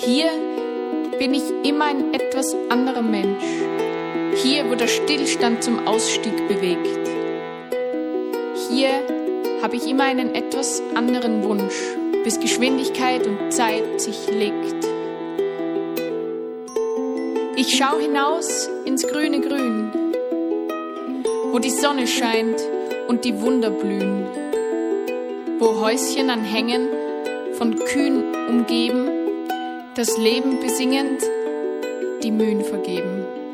Hier bin ich immer ein etwas anderer Mensch. Hier, wo der Stillstand zum Ausstieg bewegt. Hier habe ich immer einen etwas anderen Wunsch, bis Geschwindigkeit und Zeit sich legt. Ich schaue hinaus ins grüne Grün, wo die Sonne scheint und die Wunder blühen, wo Häuschen an Hängen von Kühen umgeben, das Leben besingend, die Mühen vergeben.